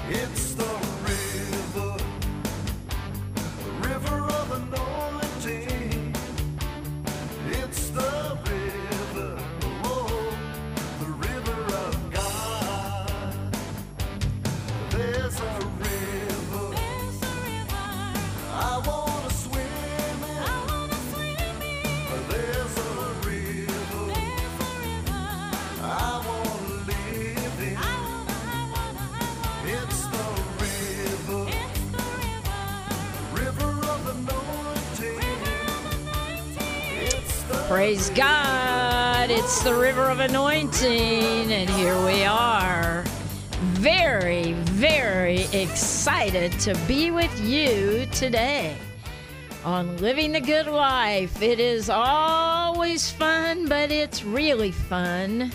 It's the river of anointing. It's the river, oh, the river of God. There's a river, I want to swim in. There's a river, I want to live in. It's the river of anointing. It's the Praise God. It's the river of anointing. And here we are. Very, very excited to be with you today on Living the Good Life. It is always fun, but it's really fun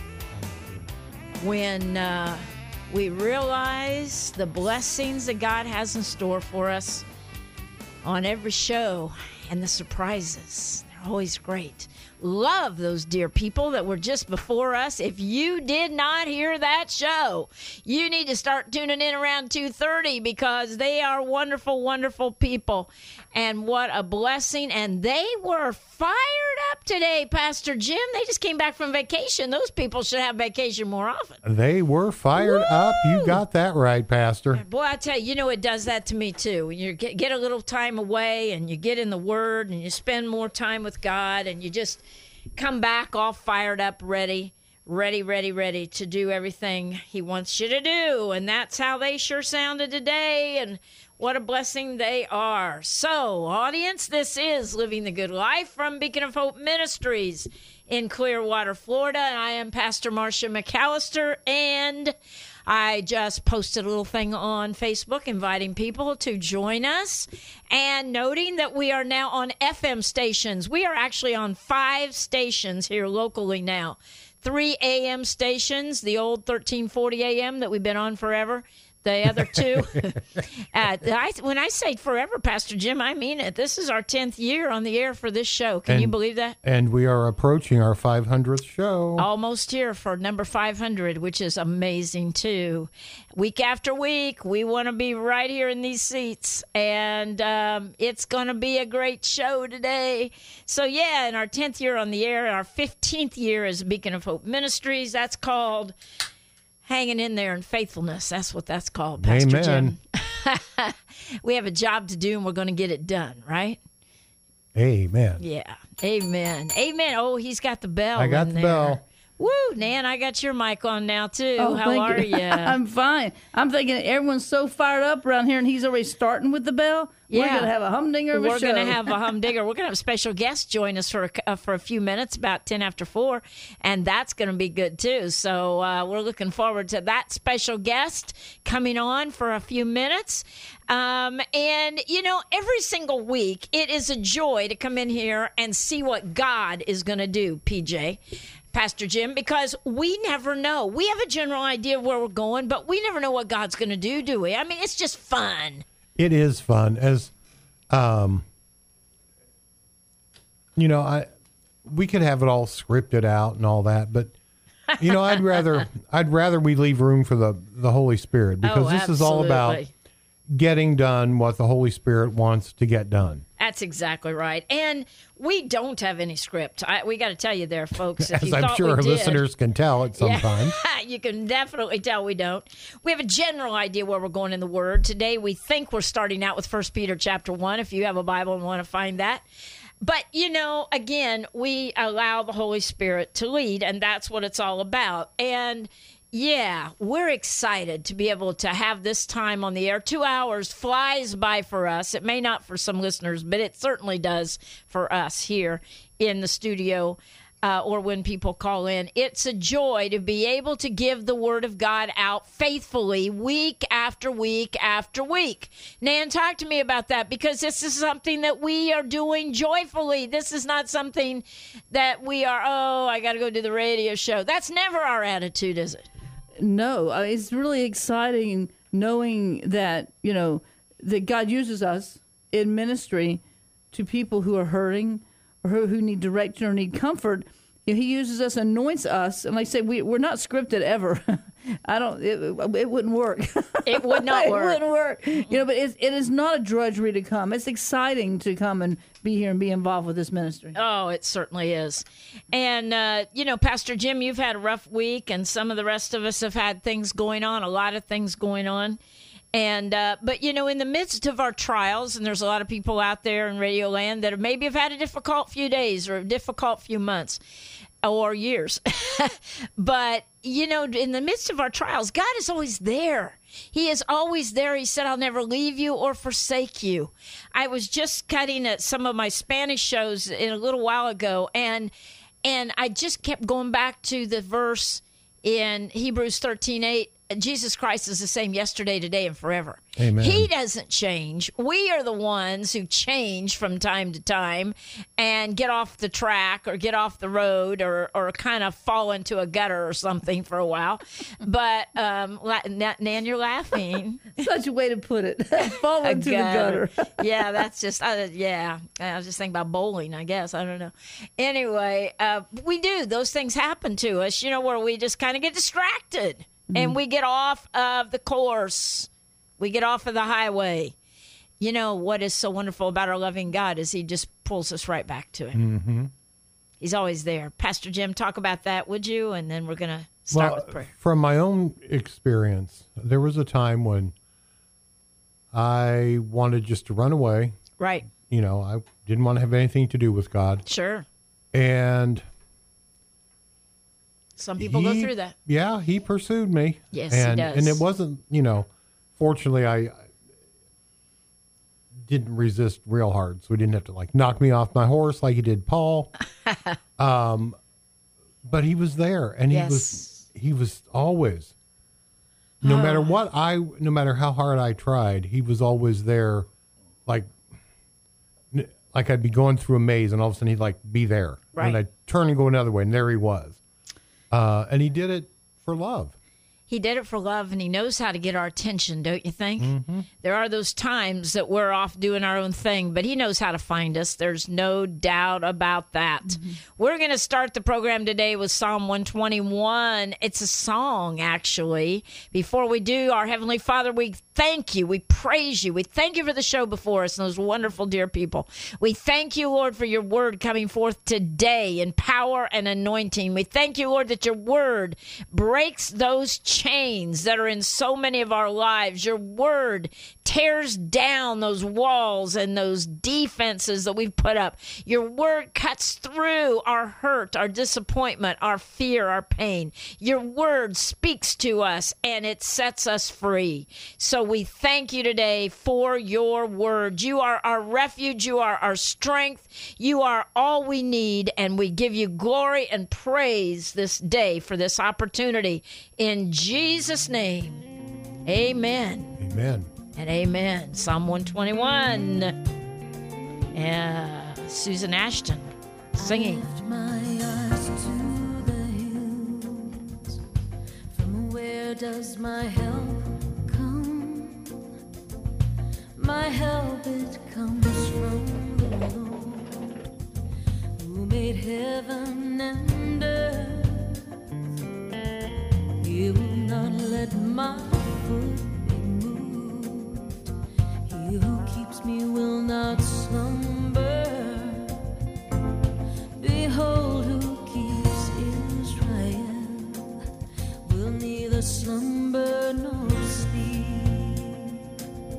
when we realize the blessings that God has in store for us on every show and the surprises. They're always great. Love those dear people that were just before us. If you did not hear that show, you need to start tuning in around 2:30 because they are wonderful, wonderful people. And what a blessing. And they were fired up today, Pastor Jim. They just came back from vacation. Those people should have vacation more often. They were fired up. You got that right, Pastor. Boy, I tell you, it does that to me too. When you get a little time away and you get in the Word and you spend more time with God and you just come back all fired up, ready to do everything He wants you to do. And that's how they sure sounded today. And what a blessing they are. So, audience, this is Living the Good Life from Beacon of Hope Ministries in Clearwater, Florida. And I am Pastor Marcia McAllister, and I just posted a little thing on Facebook inviting people to join us and noting that we are now on FM stations. We are actually on 5 stations here locally now. 3 AM stations, the old 1340 AM that we've been on forever. The other 2, when I say forever, Pastor Jim, I mean it. This is our 10th year on the air for this show. Can you believe that? And we are approaching our 500th show. Almost here for number 500, which is amazing, too. Week after week, we want to be right here in these seats, and it's going to be a great show today. So, yeah, in our 10th year on the air, our 15th year as Beacon of Hope Ministries, that's called Hanging in There in Faithfulness. That's what that's called, Pastor Amen. Jim. We have a job to do, and we're going to get it done, right? Amen. Yeah. Amen. Amen. Oh, he's got the bell. I got in the there. bell. Woo, Nan, I got your mic on now, too. Oh, How are you? I'm fine. I'm thinking everyone's so fired up around here, and he's already starting with the bell. Yeah. We're going to have a humdinger of a show. We're going to have a humdinger. We're going to have a special guest join us for a few minutes, about 10 after 4, and that's going to be good, too. So we're looking forward to that special guest coming on for a few minutes. And, every single week, it is a joy to come in here and see what God is going to do, PJ. Pastor Jim, because we never know. We have a general idea of where we're going, but we never know what God's going to do we? I mean, it's just fun. It is fun. As, we could have it all scripted out and all that, but, I'd rather we leave room for the Holy Spirit, because this is all about getting done what the Holy Spirit wants to get done. That's exactly right. And we don't have any script. We got to tell you there, folks. If As you I'm thought sure we our did, listeners can tell at some time. You can definitely tell we don't. We have a general idea where we're going in the Word. Today, we think we're starting out with 1 Peter chapter 1, if you have a Bible and want to find that. But, again, we allow the Holy Spirit to lead, and that's what it's all about. And yeah, we're excited to be able to have this time on the air. 2 hours flies by for us. It may not for some listeners, but it certainly does for us here in the studio or when people call in. It's a joy to be able to give the Word of God out faithfully week after week after week. Nan, talk to me about that, because this is something that we are doing joyfully. This is not something that we are, I got to go do the radio show. That's never our attitude, is it? No, it's really exciting knowing that, that God uses us in ministry to people who are hurting or who need direction or need comfort. He uses us, anoints us. And like I say, we're not scripted ever. I don't. It wouldn't work. It would not work. It wouldn't work. But it is not a drudgery to come. It's exciting to come and be here and be involved with this ministry. Oh, it certainly is. And, Pastor Jim, you've had a rough week, and some of the rest of us have had things going on, a lot of things going on. And, but in the midst of our trials, and there's a lot of people out there in Radio Land that have had a difficult few days or a difficult few months or years. But, in the midst of our trials, God is always there. He is always there. He said, I'll never leave you or forsake you. I was just cutting at some of my Spanish shows a little while ago, and I just kept going back to the verse in Hebrews 13:8. Jesus Christ is the same yesterday, today, and forever. Amen. He doesn't change. We are the ones who change from time to time and get off the track or get off the road or kind of fall into a gutter or something for a while. But, Nan, you're laughing. Such a way to put it. Fall into the gutter. Yeah, that's just, I was just thinking about bowling, I guess. I don't know. Anyway, we do. Those things happen to us, where we just kind of get distracted. And we get off of the course. We get off of the highway. What is so wonderful about our loving God is he just pulls us right back to him. Mm-hmm. He's always there. Pastor Jim, talk about that, would you? And then we're going to start with prayer. From my own experience, there was a time when I wanted just to run away. Right. I didn't want to have anything to do with God. Sure. And some people go through that. Yeah, he pursued me. Yes, he does. And it wasn't, fortunately, I didn't resist real hard, so he didn't have to, knock me off my horse like he did Paul. But he was there, and he was always, no matter how hard I tried, he was always there, like I'd be going through a maze, and all of a sudden he'd, be there. Right. And I'd turn and go another way, and there he was. And he did it for love. He did it for love, and he knows how to get our attention, don't you think? Mm-hmm. There are those times that we're off doing our own thing, but he knows how to find us. There's no doubt about that. Mm-hmm. We're going to start the program today with Psalm 121. It's a song, actually. Before we do, our Heavenly Father, we thank you. We praise you. We thank you for the show before us and those wonderful, dear people. We thank you, Lord, for your word coming forth today in power and anointing. We thank you, Lord, that your word breaks those chains that are in so many of our lives. Your word tears down those walls and those defenses that we've put up. Your word cuts through our hurt, our disappointment, our fear, our pain. Your word speaks to us and it sets us free. So we thank you today for your word. You are our refuge. You are our strength. You are all we need. And we give you glory and praise this day for this opportunity. In Jesus' name, amen. Amen. And amen. Psalm 121. Susan Ashton singing. I lift my eyes to the hills. From where does my help come? My help, it comes from the Lord, who made heaven and earth. He will not let my foot be moved. He who keeps me will not slumber. Behold, who keeps Israel will neither slumber nor sleep.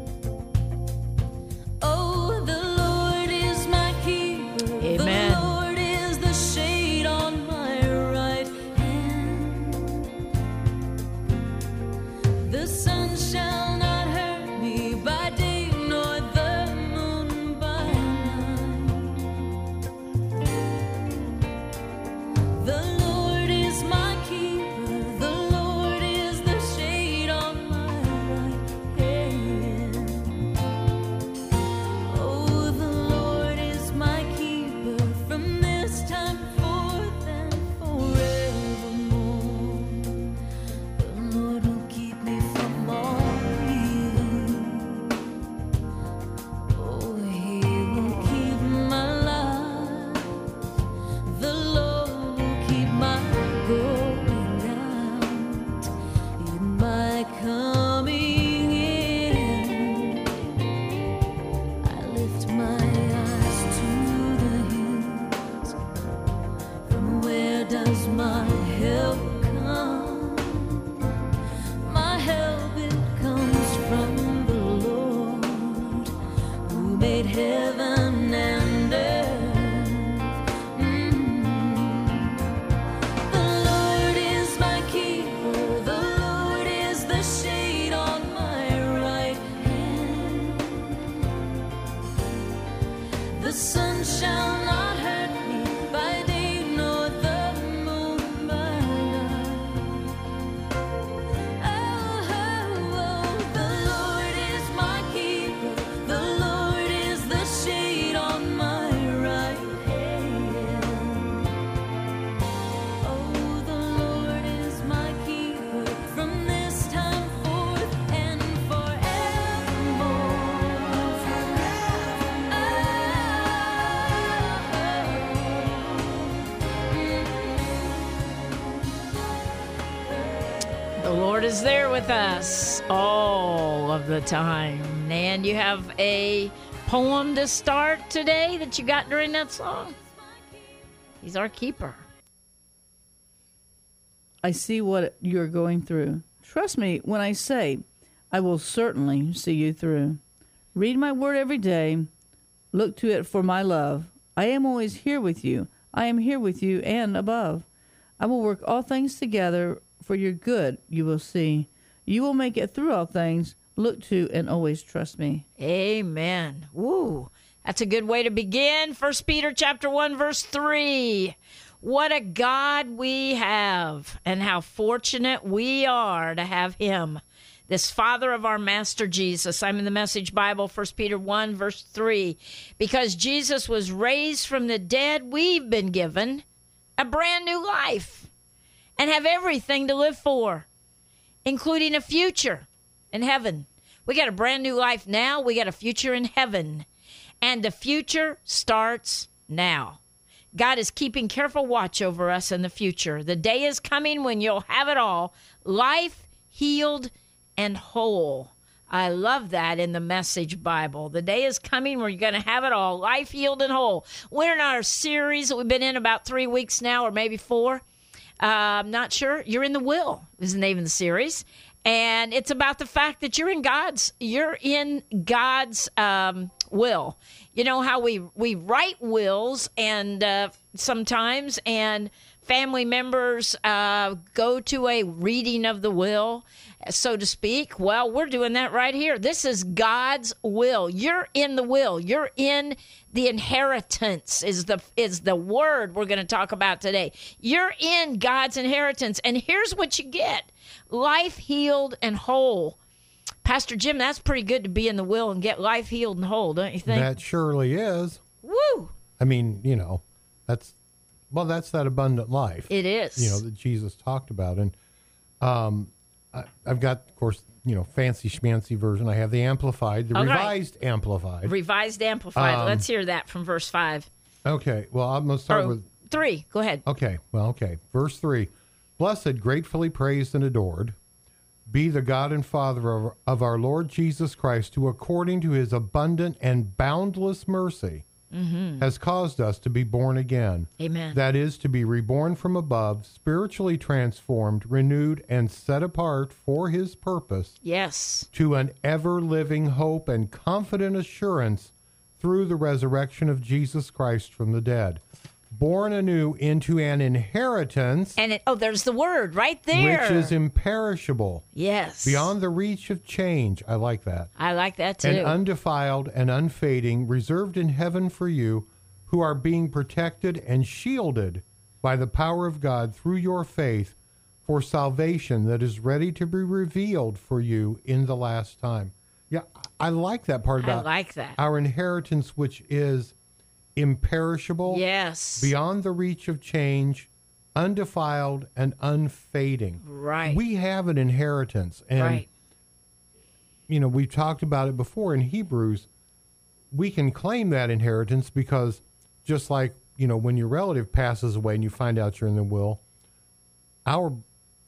Oh, the Lord is my keeper. Amen. The Lord is the shade on my right hand. made heaven and earth. The Lord is my keeper, the Lord is the shade on my right hand. The sun shall not hurt me by day, nor the moon by night. The Lord is my keeper, the Lord is the shade on my right hand. Oh, the Lord is my keeper from this time forth and forevermore. The Lord is there with us all of the time. And you have a poem to start today that you got during that song? He's our keeper. I see what you're going through. Trust me when I say I will certainly see you through. Read my word every day. Look to it for my love. I am always here with you. I am here with you and above. I will work all things together for your good, you will see. You will make it through all things. Look to and always trust me. Amen. Woo. That's a good way to begin. 1 Peter chapter 1, verse 3. What a God we have, and how fortunate we are to have him, this Father of our Master Jesus. I'm in the Message Bible, 1 Peter 1, verse 3. Because Jesus was raised from the dead, we've been given a brand new life and have everything to live for, including a future in heaven. We got a brand new life now. We got a future in heaven. And the future starts now. God is keeping careful watch over us in the future. The day is coming when you'll have it all. Life, healed, and whole. I love that in the Message Bible. The day is coming where you're going to have it all. Life, healed, and whole. We're in our series that we've been in about 3 weeks now, or maybe 4. I'm not sure. You're in the Will is the name of the series. And it's about the fact that you're in God's will. You know how we write wills and sometimes, and family members go to a reading of the will, so to speak. Well, we're doing that right here. This is God's will. You're in the will. You're in the inheritance is the word we're going to talk about today. You're in God's inheritance. And here's what you get. Life healed and whole. Pastor Jim, that's pretty good to be in the will and get life healed and whole, don't you think? That surely is. Woo! I mean, that's that abundant life. It is. That Jesus talked about. And I've got, of course, fancy schmancy version. I have the Amplified, the Revised Amplified. Revised Amplified. Let's hear that from verse 5. Okay, well, I'm going to start with 3. Go ahead. Okay, Verse 3. Blessed, gratefully praised and adored, be the God and Father of our Lord Jesus Christ, who according to his abundant and boundless mercy has caused us to be born again. Amen. That is, to be reborn from above, spiritually transformed, renewed, and set apart for his purpose. Yes. To an ever-living hope and confident assurance through the resurrection of Jesus Christ from the dead. Born anew into an inheritance. And there's the word right there. Which is imperishable. Yes. Beyond the reach of change. I like that. I like that too. And undefiled and unfading, reserved in heaven for you, who are being protected and shielded by the power of God through your faith for salvation that is ready to be revealed for you in the last time. Yeah, I like that part about our inheritance, which is imperishable, yes, beyond the reach of change, undefiled and unfading. Right. We have an inheritance. And, right. We've talked about it before in Hebrews. We can claim that inheritance because just like, when your relative passes away and you find out you're in the will, our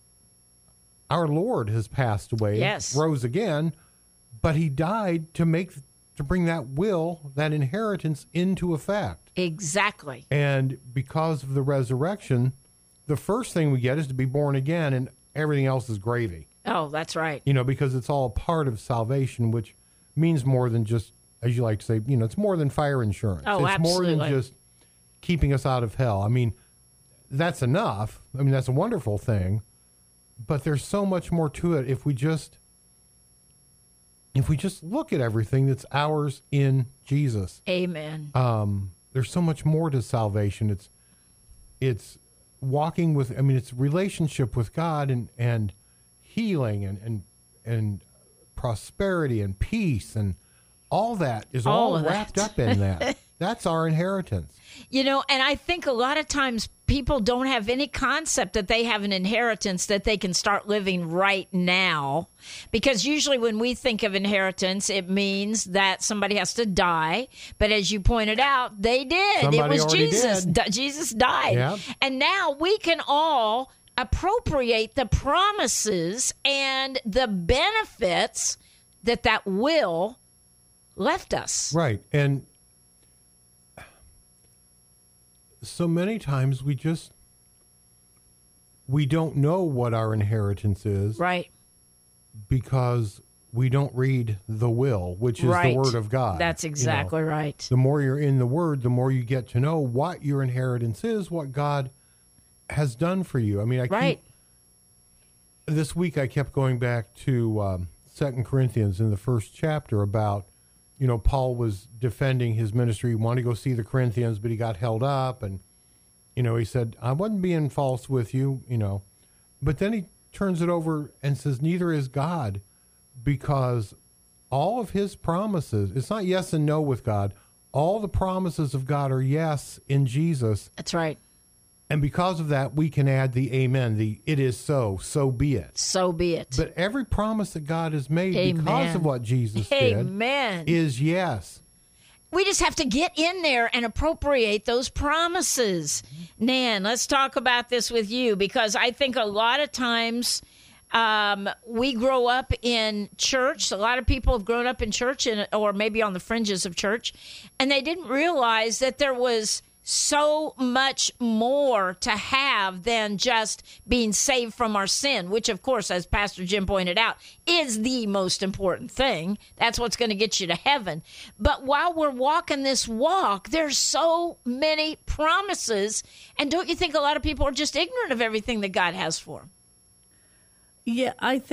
Lord has passed away, yes, rose again, but he died to bring that will, that inheritance into effect. Exactly. And because of the resurrection, the first thing we get is to be born again, and everything else is gravy. Oh, that's right. Because it's all part of salvation, which means more than just as you like to say, it's more than fire insurance. Oh, it's more absolutely. than just keeping us out of hell. I mean, that's enough. I mean, that's a wonderful thing, but there's so much more to it if we just look at everything that's ours in Jesus. Amen. There's so much more to salvation. It's walking with, it's relationship with God and healing and prosperity and peace, and all that is All all of wrapped that. up in that. That's our inheritance. And I think a lot of times people don't have any concept that they have an inheritance that they can start living right now. Because usually when we think of inheritance, it means that somebody has to die. But as you pointed out, they did. Somebody it was already Jesus. did. Jesus died. Yep. And now we can all appropriate the promises and the benefits that will left us. Right. And so many times we don't know what our inheritance is. Right. Because we don't read the will, which is Right. the Word of God. That's exactly right. The more you're in the Word, the more you get to know what your inheritance is, what God has done for you. I mean, Right. This week I kept going back to 2 Corinthians in the first chapter about, Paul was defending his ministry. He wanted to go see the Corinthians, but he got held up. And, he said, I wasn't being false with you, But then he turns it over and says, neither is God, because all of his promises, it's not yes and no with God. All the promises of God are yes in Jesus. That's right. And because of that, we can add the amen, the it is so be it. So be it. But every promise that God has made Amen. because of what Jesus Amen. did is yes. We just have to get in there and appropriate those promises. Nan, let's talk about this with you, because I think a lot of times we grow up in church. A lot of people have grown up in church or maybe on the fringes of church, and they didn't realize that there was so much more to have than just being saved from our sin, which, of course, as Pastor Jim pointed out, is the most important thing. That's what's going to get you to heaven. But while we're walking this walk, there's so many promises. And don't you think a lot of people are just ignorant of everything that God has for them? Yeah,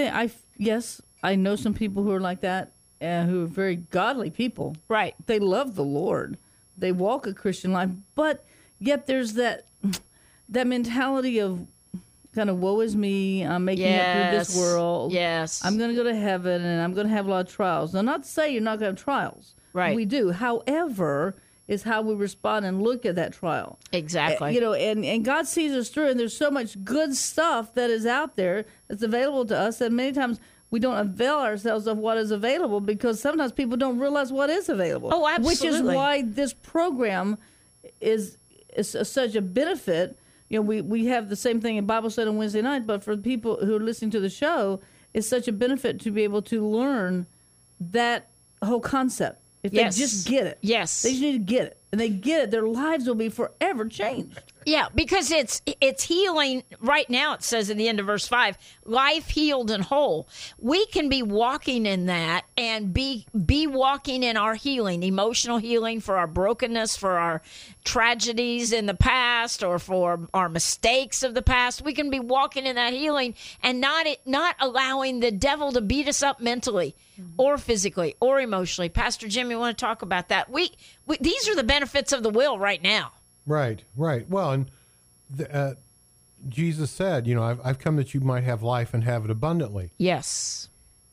yes, I know some people who are like that, who are very godly people. Right. They love the Lord. They walk a Christian life, but yet there's that mentality of kind of woe is me. I'm making it through this world. Yes. I'm going to go to heaven, and I'm going to have a lot of trials. Now, not to say you're not going to have trials. Right. We do. However, is how we respond and look at that trial. Exactly. And God sees us through, and there's so much good stuff that is out there that's available to us that many times we don't avail ourselves of what is available, because sometimes people don't realize what is available. Oh, absolutely. Which is why this program is such a benefit. We have the same thing in Bible study on Wednesday night, but for people who are listening to the show, it's such a benefit to be able to learn that whole concept. If Yes. they just get it. Yes. They just need to get it. And they get it, their lives will be forever changed. Yeah, because it's healing. Right now, it says in the end of verse 5, life healed and whole. We can be walking in that and be walking in our healing, emotional healing for our brokenness, for our tragedies in the past, or for our mistakes of the past. We can be walking in that healing and not allowing the devil to beat us up mentally or physically or emotionally. Pastor Jim, you want to talk about that? These are the benefits of the will right now. Right. Well, and Jesus said, I've come that you might have life and have it abundantly. Yes.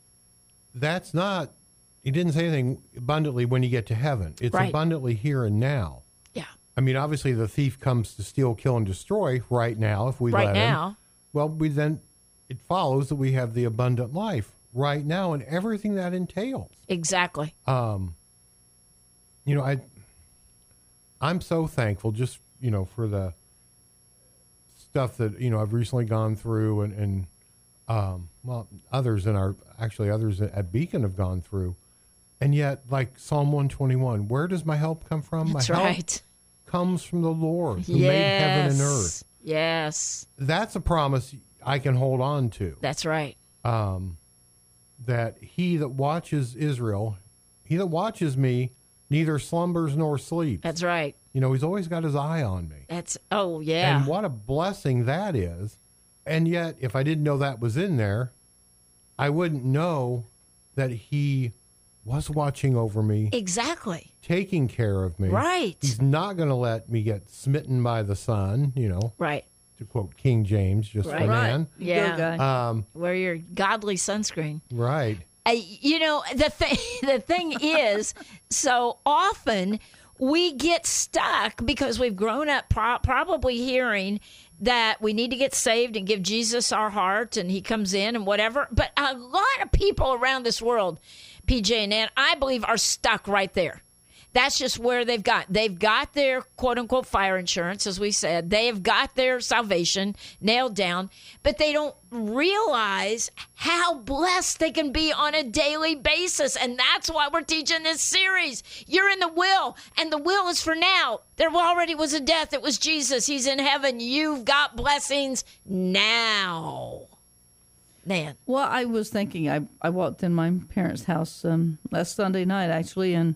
That's not, he didn't say anything abundantly when you get to heaven. It's Right. abundantly here and now. Yeah. I mean, obviously the thief comes to steal, kill, and destroy right now if we Right let him. now. Well, it follows that we have the abundant life right now and everything that entails. Exactly. I'm so thankful just, for the stuff that, I've recently gone through and others at Beacon have gone through. And yet, like Psalm 121, where does my help come from? That's my help right. comes from the Lord who made heaven and earth. Yes. That's a promise I can hold on to. That's right. That he that watches Israel, he that watches me neither slumbers nor sleeps. That's right. He's always got his eye on me. Oh, yeah. And what a blessing that is. And yet, if I didn't know that was in there, I wouldn't know that he was watching over me. Exactly. Taking care of me. Right. He's not going to let me get smitten by the sun, Right. to quote King James, just for man. Yeah. Go, guy. Wear your godly sunscreen. Right. The thing is, so often we get stuck because we've grown up probably hearing that we need to get saved and give Jesus our heart and he comes in and whatever. But a lot of people around this world, PJ and Ann, I believe are stuck right there. That's just where they've got their quote unquote fire insurance, as we said. They have got their salvation nailed down, but they don't realize how blessed they can be on a daily basis. And that's why we're teaching this series. You're in the will, and the will is for now. There already was a death. It was Jesus. He's in heaven. You've got blessings now. Man. Well, I was thinking, I walked in my parents' house last Sunday night, actually, and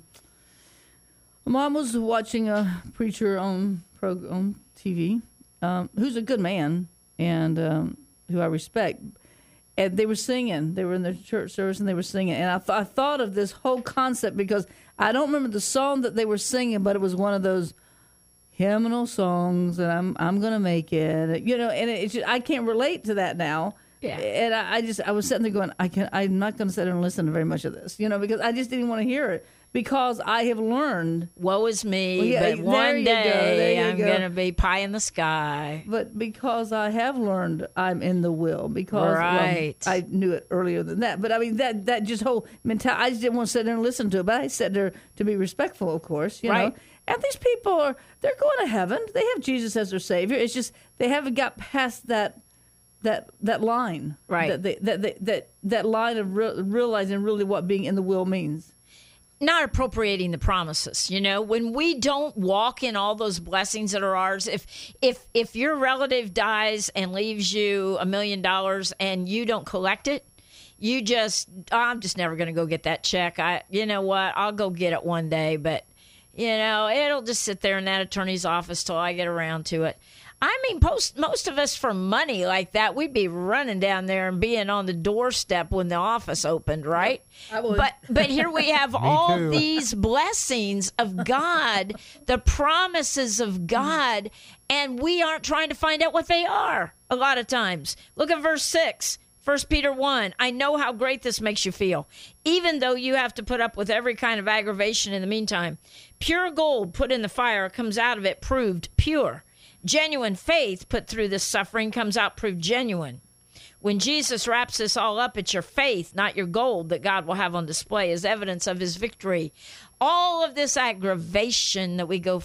Mom was watching a preacher on TV, who's a good man and who I respect. And they were singing. They were in the church service and they were singing. And I thought of this whole concept because I don't remember the song that they were singing, but it was one of those hymnal songs, and I'm gonna make it. And it's just, I can't relate to that now. Yeah. And I was sitting there going, I'm not going to sit there and listen to very much of this, because I just didn't want to hear it. Because I have learned. Woe is me, Well, yeah, but one day I'm go. going to be pie in the sky. But because I have learned I'm in the will. Because Right. I knew it earlier than that. But I mean, that just whole mentality, I just didn't want to sit there and listen to it. But I sat there to be respectful, of course, Right. know. And these people they're going to heaven. They have Jesus as their Savior. It's just they haven't got past that line. Right. That line of realizing really what being in the will means. Not appropriating the promises, when we don't walk in all those blessings that are ours. If your relative dies and leaves you $1 million and you don't collect it, I'm just never going to go get that check. You know what? I'll go get it one day, but it'll just sit there in that attorney's office till I get around to it. I mean, most of us for money like that, we'd be running down there and being on the doorstep when the office opened, right? I would. But here we have all too. these blessings of God, the promises of God, and we aren't trying to find out what they are a lot of times. Look at verse 6. 1 Peter 1, I know how great this makes you feel, even though you have to put up with every kind of aggravation in the meantime. Pure gold put in the fire comes out of it proved pure. Genuine faith put through this suffering comes out proved genuine. When Jesus wraps this all up, it's your faith, not your gold, that God will have on display as evidence of his victory. All of this aggravation that we go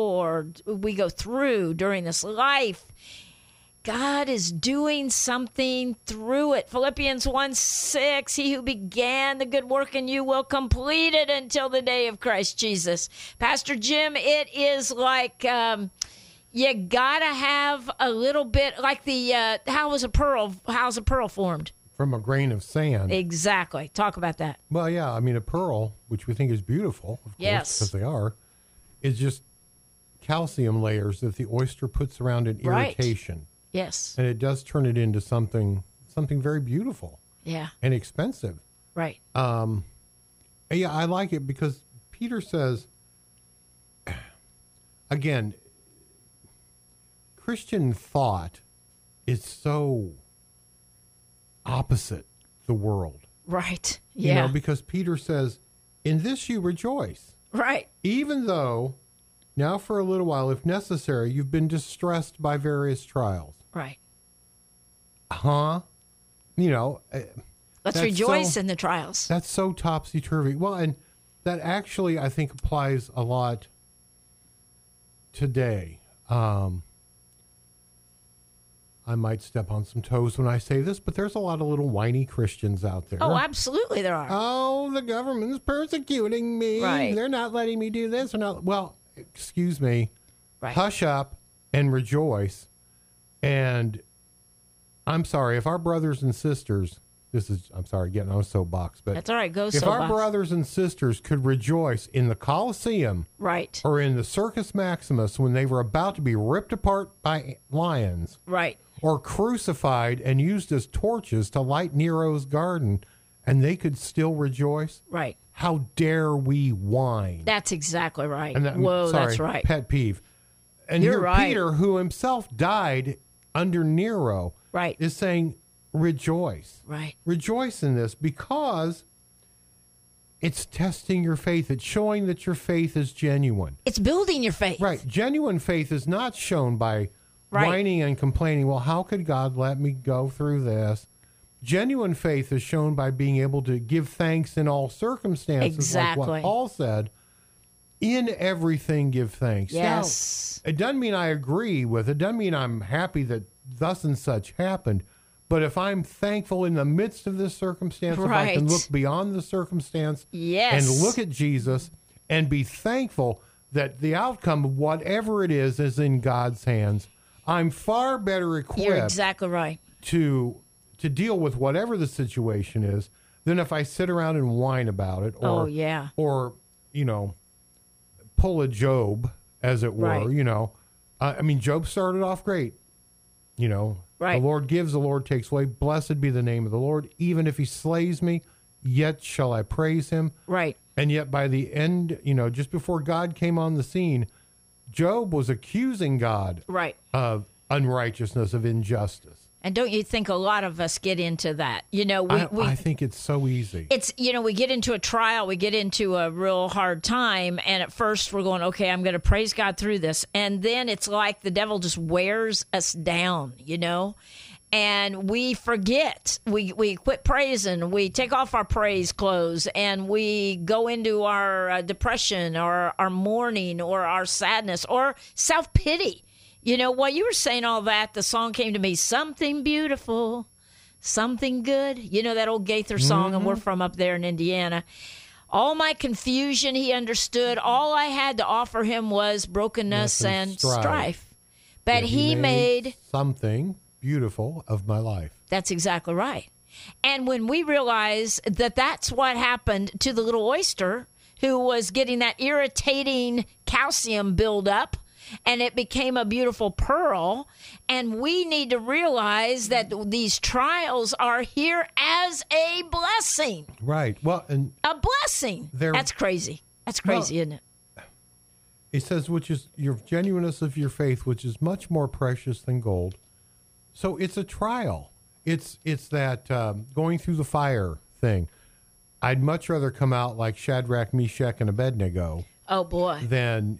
through during this life, God is doing something through it. Philippians 1:6, he who began the good work in you will complete it until the day of Christ Jesus. Pastor Jim, it is like you gotta have a little bit like the how's a pearl formed? From a grain of sand. Exactly. Talk about that. Well, yeah, I mean, a pearl, which we think is beautiful, of Yes. course, because they are, is just calcium layers that the oyster puts around an Right. irritation. Yes. And it does turn it into something very beautiful Yeah. and expensive. Right. And yeah, I like it because Peter says, again, Christian thought is so opposite the world. Right. You Yeah. know, because Peter says, in this you rejoice, Right. even though now for a little while, if necessary, you've been distressed by various trials. Right. Huh? You know, Let's that's rejoice so- in the trials. that's so topsy-turvy. Well, and that actually, I think, applies a lot today. I might step on some toes when I say this, but there's a lot of little whiny Christians out there. Oh, absolutely there are. Oh, the government's persecuting me. Right. They're not letting me do this or not. Well, excuse me. Right. Hush up and rejoice. And I'm sorry, if our brothers and sisters I'm sorry, getting on a soapbox, but That's all right. Go if our soapbox. brothers and sisters could rejoice in the Colosseum Right. or in the Circus Maximus when they were about to be ripped apart by lions, Right. or crucified and used as torches to light Nero's garden, and they could still rejoice, Right. how dare we whine? That's exactly right. And that- Whoa, sorry, that's right. Pet peeve. And You're here right. Peter, who himself died under Nero, Right. is saying, rejoice. Right. Rejoice in this because it's testing your faith. It's showing that your faith is genuine. It's building your faith. Right. Genuine faith is not shown by Right. whining and complaining. Well, how could God let me go through this? Genuine faith is shown by being able to give thanks in all circumstances. Exactly. Like what Paul said, in everything give thanks. Yes. Now, it doesn't mean I agree with it. Doesn't mean I'm happy that thus and such happened. But if I'm thankful in the midst of this circumstance, if I can Right. look beyond the circumstance Yes. and look at Jesus and be thankful that the outcome of whatever it is in God's hands, I'm far better You're equipped exactly right. to deal with whatever the situation is than if I sit around and whine about it or Oh, yeah. or pull a Job, as it were. Right. I mean, Job started off great. Right. The Lord gives, the Lord takes away. Blessed be the name of the Lord. Even if he slays me, yet shall I praise him. Right. And yet by the end, just before God came on the scene, Job was accusing God Right. of unrighteousness, of injustice. And don't you think a lot of us get into that? I think it's so easy. It's, we get into a trial, we get into a real hard time, and at first we're going, okay, I'm going to praise God through this. And then it's like the devil just wears us down, and we forget. We quit praising. We take off our praise clothes, and we go into our depression or our mourning or our sadness or self-pity. While you were saying all that, the song came to me, Something Beautiful, Something Good. That old Gaither song, and we're from up there in Indiana. All my confusion he understood. All I had to offer him was brokenness and strife. But Yet he made... something beautiful of my life. That's exactly right. And when we realize that that's what happened to the little oyster who was getting that irritating calcium buildup, and it became a beautiful pearl. And we need to realize that these trials are here as a blessing. Right. Well, and A blessing. That's crazy. That's crazy, isn't it? it says, which is your genuineness of your faith, which is much more precious than gold. So it's a trial. It's that going through the fire thing. I'd much rather come out like Shadrach, Meshach, and Abednego Oh, boy. than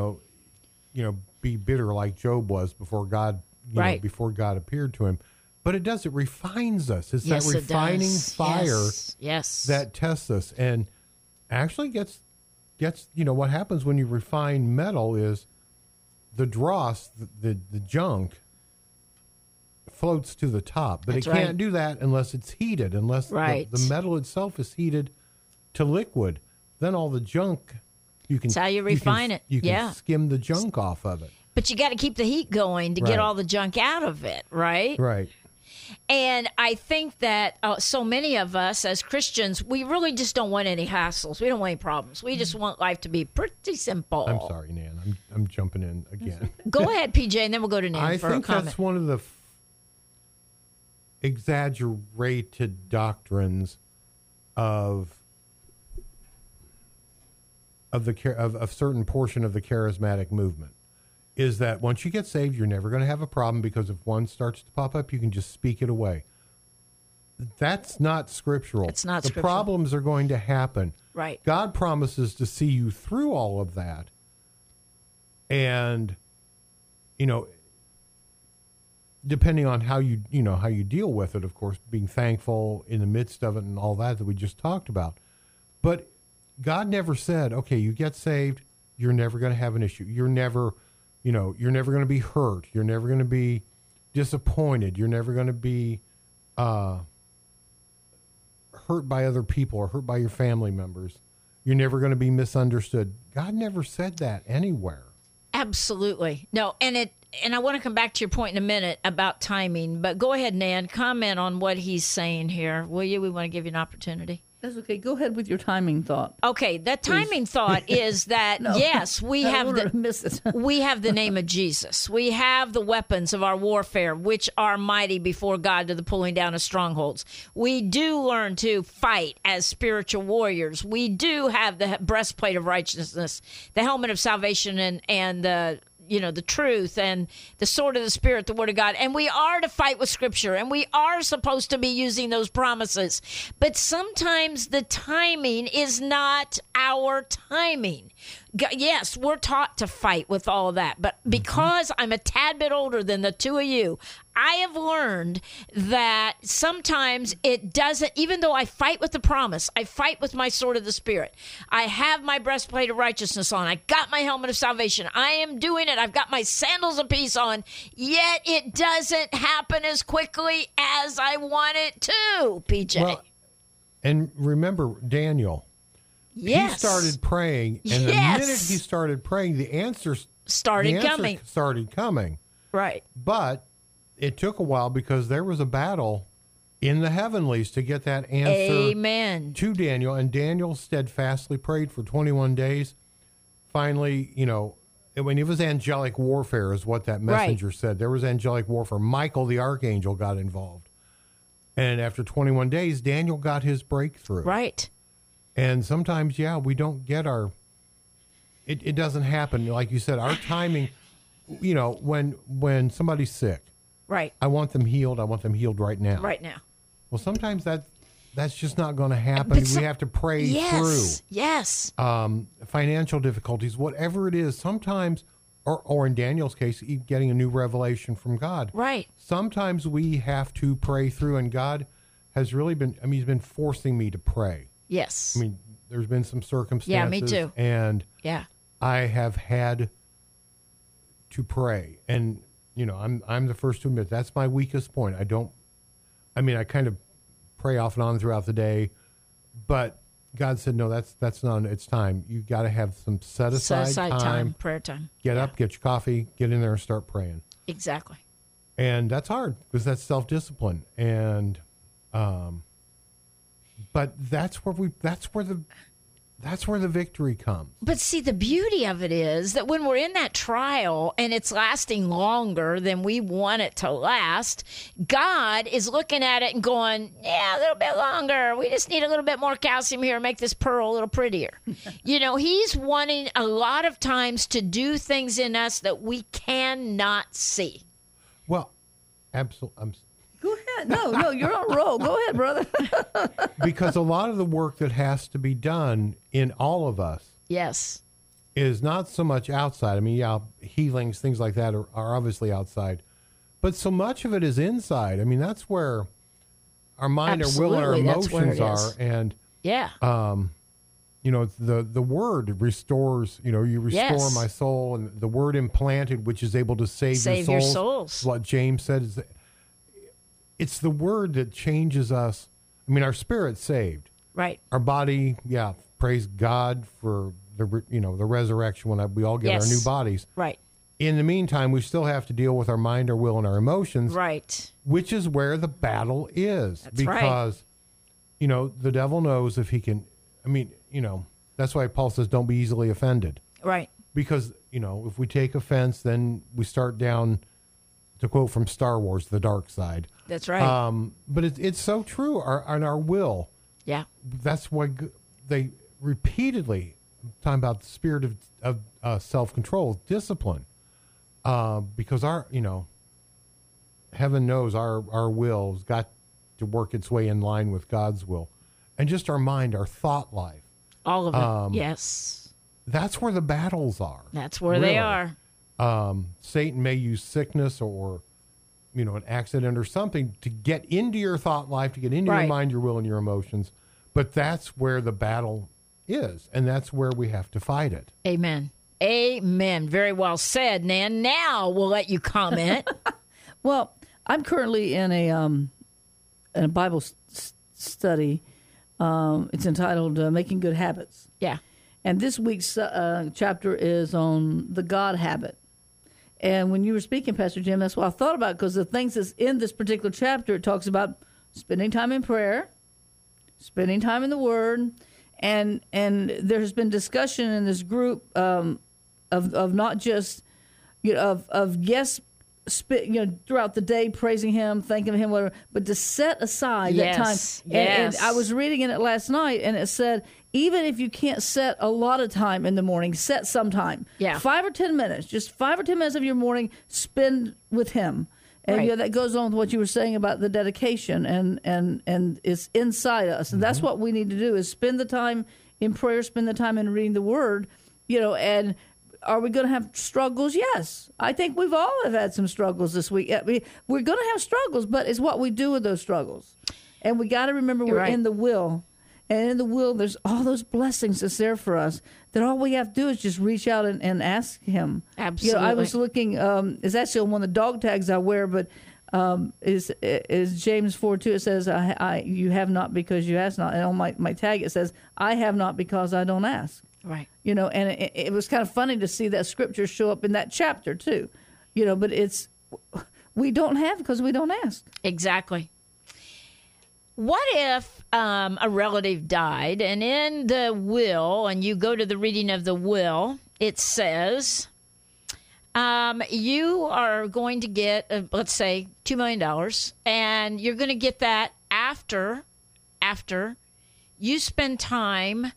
be bitter like Job was before God, Right. before God appeared to him. But it does. It refines us. It's Yes, that it refining does. fire Yes. that tests us, and actually gets what happens when you refine metal is the dross, the junk floats to the top, but That's it right. can't do that unless it's heated, unless Right. the metal itself is heated to liquid. Then all the junk you can. That's how you refine it. You can Yeah. skim the junk off of it. But you got to keep the heat going to Right. get all the junk out of it, right? Right. And I think that so many of us as Christians, we really just don't want any hassles. We don't want any problems. We just want life to be pretty simple. I'm sorry, Nan. I'm jumping in again. Go ahead, PJ, and then we'll go to Nan I for a think comment. that's one of the exaggerated doctrines of certain portion of the charismatic movement, is that once you get saved, you're never going to have a problem, because if one starts to pop up, you can just speak it away. That's not scriptural. It's not the scriptural. problems are going to happen. Right. God promises to see you through all of that. And, depending on how you deal with it, of course, being thankful in the midst of it and all that we just talked about. But God never said, okay, you get saved, you're never going to have an issue. You're never going to be hurt. You're never going to be disappointed. You're never going to be hurt by other people or hurt by your family members. You're never going to be misunderstood. God never said that anywhere. Absolutely. No, and I want to come back to your point in a minute about timing, but go ahead, Nan, comment on what he's saying here. Will you? We want to give you an opportunity. That's okay. Go ahead with your timing thought. Okay, the timing thought is that yes, we have miss it. we have the name of Jesus. We have the weapons of our warfare, which are mighty before God to the pulling down of strongholds. We do learn to fight as spiritual warriors. We do have the breastplate of righteousness, the helmet of salvation, and the the truth, and the sword of the Spirit, the word of God. And we are to fight with Scripture, and we are supposed to be using those promises. But sometimes the timing is not our timing. Yes, we're taught to fight with all of that. But because I'm a tad bit older than the two of you, I have learned that sometimes it doesn't, even though I fight with the promise, I fight with my sword of the Spirit. I have my breastplate of righteousness on. I got my helmet of salvation. I am doing it. I've got my sandals of peace on. Yet it doesn't happen as quickly as I want it to, PJ. Well, and remember, Daniel. Yes. He started praying, and the minute he started praying, the answer started coming. Right. But it took a while because there was a battle in the heavenlies to get that answer to Daniel, and Daniel steadfastly prayed for 21 days. Finally, when it was angelic warfare is what that messenger said. There was angelic warfare. Michael, the archangel, got involved. And after 21 days, Daniel got his breakthrough. Right. And sometimes, we don't get it doesn't happen. Like you said, our timing, when somebody's sick. Right. I want them healed. I want them healed right now. Right now. Well, sometimes that's just not going to happen. We have to pray through. Yes. Financial difficulties, whatever it is, sometimes, or in Daniel's case, getting a new revelation from God. Right. Sometimes we have to pray through, and God has really he's been forcing me to pray. Yes. There's been some circumstances. Yeah, me too. And I have had to pray. And, I'm the first to admit that's my weakest point. I kind of pray off and on throughout the day, but God said, no, that's not, it's time. You got to have some set aside time, prayer time. Get up, get your coffee, get in there and start praying. Exactly. And that's hard because that's self-discipline. And, but that's where the victory comes. But see, the beauty of it is that when we're in that trial and it's lasting longer than we want it to last, God is looking at it and going, a little bit longer. We just need a little bit more calcium here, make this pearl a little prettier. He's wanting a lot of times to do things in us that we cannot see. Well, absolutely. Go ahead. No, you're on a roll. Go ahead, brother. Because a lot of the work that has to be done in all of us is not so much outside. Healings, things like that are obviously outside. But so much of it is inside. That's where our mind, our will, and our emotions are. And, the word restores, you restore my soul. And the word implanted, which is able to save your souls. What James said is that it's the word that changes us. Our spirit's saved. Right. Our body, praise God for the resurrection when we all get our new bodies. Right. In the meantime, we still have to deal with our mind, our will, and our emotions. Right. Which is where the battle is. That's right. Because, the devil knows if he can, that's why Paul says don't be easily offended. Right. Because, if we take offense, then we start down, to quote from Star Wars, the dark side. That's right. But it's so true. Our will. Yeah. That's why they repeatedly talk about the spirit of self-control, discipline. Because heaven knows our will has got to work its way in line with God's will. And just our mind, our thought life. All of it. Yes. That's where the battles are. That's where they are. Satan may use sickness or, an accident or something to get into your thought life, to get into your mind, your will, and your emotions. But that's where the battle is, and that's where we have to fight it. Amen. Amen. Very well said, Nan. Now we'll let you comment. Well, I'm currently in a Bible study. It's entitled Making Good Habits. Yeah. And this week's chapter is on the God habit. And when you were speaking, Pastor Jim, that's what I thought about, because the things that's in this particular chapter, it talks about spending time in prayer, spending time in the Word, and there's been discussion in this group of not just throughout the day praising Him, thanking Him, whatever, but to set aside that time. And I was reading in it last night, and it said, even if you can't set a lot of time in the morning, set some time. Yeah. 5 or 10 minutes, just 5 or 10 minutes of your morning, spend with Him. And Right. that goes on with what you were saying about the dedication, and it's inside us. And that's what we need to do, is spend the time in prayer, spend the time in reading the Word, and are we going to have struggles? Yes. I think we've all have had some struggles this week. We're going to have struggles, but it's what we do with those struggles. And we got to remember we're right. in the will. And in the will, there's all those blessings that's there for us, that all we have to do is just reach out and ask Him. Absolutely. I was looking, it's actually on one of the dog tags I wear, but is James 4:2, it says, you have not because you ask not. And on my tag it says, I have not because I don't ask. Right. And it was kind of funny to see that scripture show up in that chapter too. But we don't have because we don't ask. Exactly. What if a relative died, and in the will, and you go to the reading of the will, it says you are going to get, let's say, $2 million, and you're going to get that after you spend time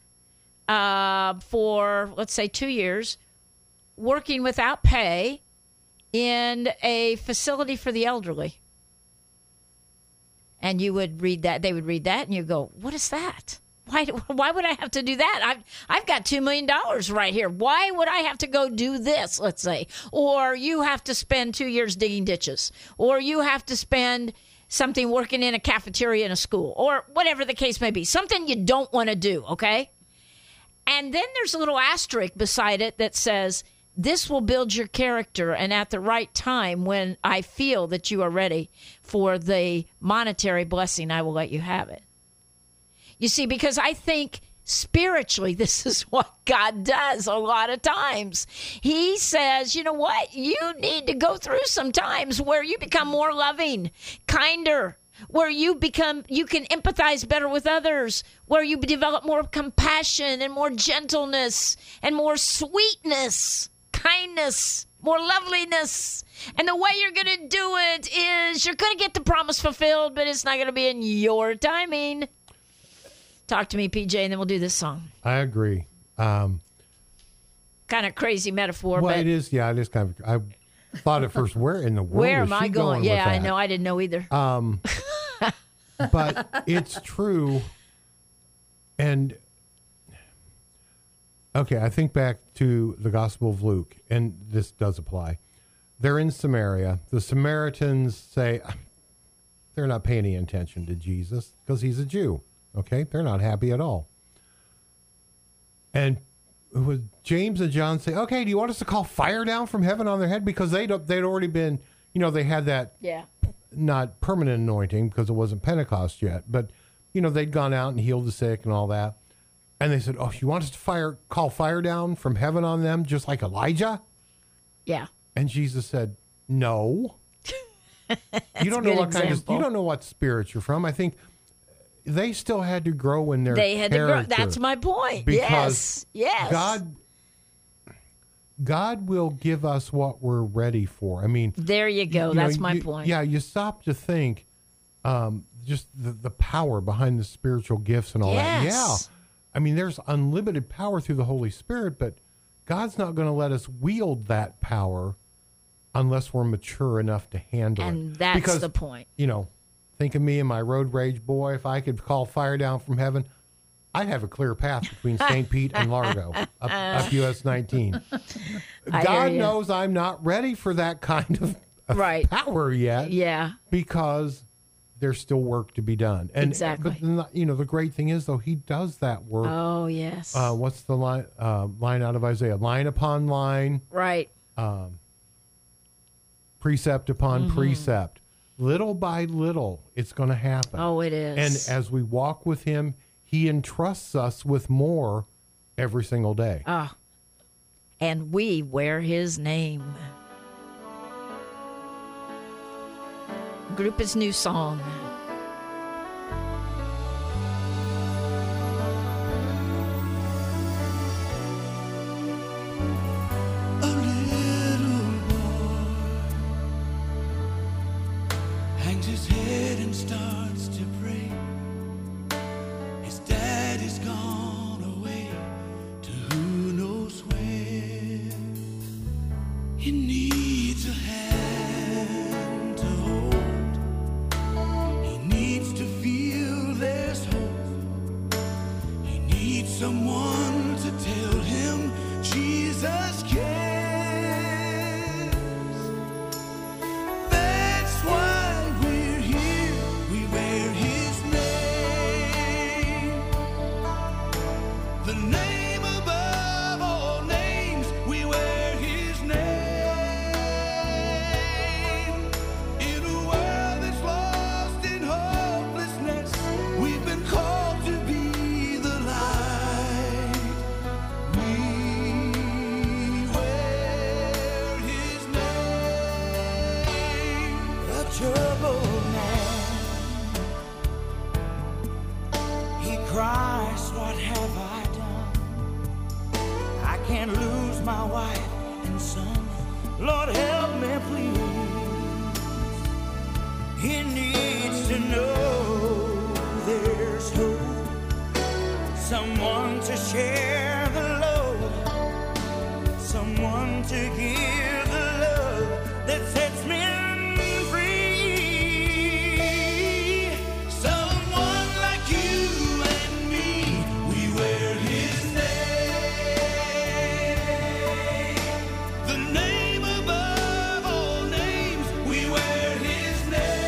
for, let's say, 2 years working without pay in a facility for the elderly. And you would read that, they would read that, and you go, what is that? Why would I have to do that? I've got $2 million right here. Why would I have to go do this, let's say? Or you have to spend 2 years digging ditches. Or you have to spend something working in a cafeteria in a school. Or whatever the case may be. Something you don't want to do, okay? And then there's a little asterisk beside it that says, this will build your character, and at the right time, when I feel that you are ready for the monetary blessing, I will let you have it. You see, because I think spiritually, this is what God does a lot of times. He says, you know what? You need to go through some times where you become more loving, kinder, where you can empathize better with others, where you develop more compassion and more gentleness and more sweetness, kindness, more loveliness. And the way you're going to do it is you're going to get the promise fulfilled, but it's not going to be in your timing. Talk to me, PJ, and then we'll do this song. I agree. Kind of crazy metaphor, Well, but it is. Yeah, it is kind of. I thought at first, where in the world where is am she I going? with Yeah, I that? know. I didn't know either. But it's true. And okay, I think back to the Gospel of Luke, and this does apply. They're in Samaria. The Samaritans say they're not paying any attention to Jesus because he's a Jew. Okay, they're not happy at all. And James and John say, okay, do you want us to call fire down from heaven on their head? Because they'd already been, they had that Yeah. not permanent anointing because it wasn't Pentecost yet, but they'd gone out and healed the sick and all that. And they said, oh, you want us to call fire down from heaven on them just like Elijah? Yeah. And Jesus said, no. You don't know good what example. you don't know what spirits you're from. I think they still had to grow in their They had to grow. character. That's my point. Because Yes. God will give us what we're ready for. I mean, There you go. That's my point. Yeah, you stop to think just the power behind the spiritual gifts and all that. Yes. Yeah. I mean, there's unlimited power through the Holy Spirit, but God's not going to let us wield that power unless we're mature enough to handle it. And that's the point. Think of me and my road rage boy. If I could call fire down from heaven, I'd have a clear path between St. Pete and Largo up US 19. I God hear ya. knows I'm not ready for that kind of Right. power yet. Yeah. Because there's still work to be done. And, Exactly. But the great thing is, though, he does that work. Oh, yes. What's the line out of Isaiah? Line upon line, right. precept upon Mm-hmm. precept. Little by little, it's going to happen. Oh, it is. And as we walk with him, he entrusts us with more every single day. And we wear his name. Group's new song. A little boy hangs his head and starts to pray. His daddy's gone away to who knows where. He needs a hand to hold. He needs to feel there's hope. He needs someone to tell him Jesus cares. That's why we're here. We wear his name. The name above all names. We wear his name. In a world that's lost in hopelessness, we've been called to be the light. We wear his name. A troubled man, he cries, what have I done? I can't lose my wife and son. Lord, help me, please. He needs to know there's hope. Someone to share the load. Someone to give the love that sets men free. Someone like you and me, we wear his name. The name above all names, we wear his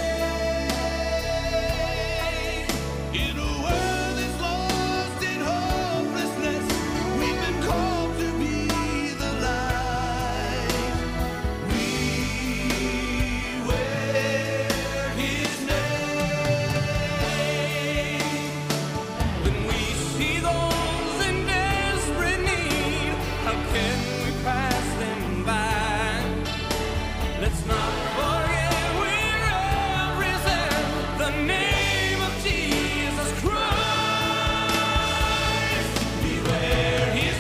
name. In a world that's lost in hopelessness, we've been called to be the light. We wear his name. When we see those in desperate need, how can we pass them by? Let's not forget we represent the name of Jesus Christ. We wear his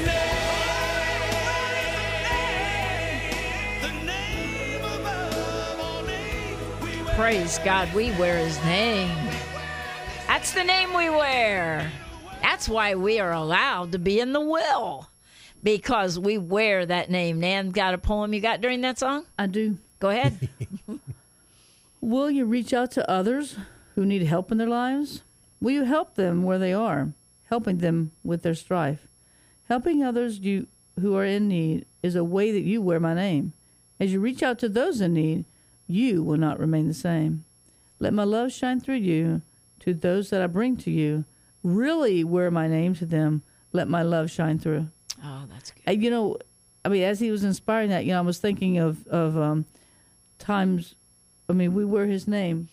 name. The name above all names. We wear Praise God, we wear his name. That's the name we wear. That's why we are allowed to be in the will, because we wear that name. Nan, got a poem you got during that song? I do. Go ahead. Will you reach out to others who need help in their lives? Will you help them where they are, helping them with their strife? Helping others who are in need is a way that you wear my name. As you reach out to those in need, you will not remain the same. Let my love shine through you to those that I bring to you. Really wear my name to them. Let my love shine through. Oh, that's good. As he was inspiring that, I was thinking of times. We wear his name.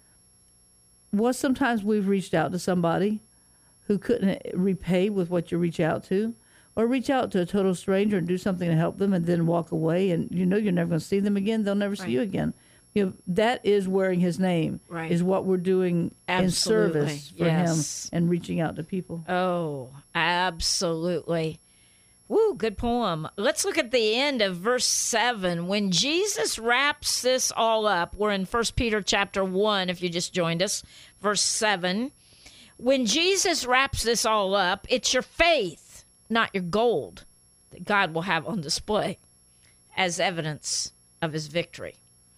Sometimes we've reached out to somebody who couldn't repay with what you reach out to, or reach out to a total stranger and do something to help them and then walk away, and you're never going to see them again. They'll never see you again. That is wearing his name. Right. Is what we're doing Absolutely. in service for Yes. him and reaching out to people. Oh, absolutely. Woo, good poem. Let's look at the end of verse 7. When Jesus wraps this all up, we're in 1 Peter chapter 1, if you just joined us, verse 7. When Jesus wraps this all up, it's your faith, not your gold, that God will have on display as evidence of his victory.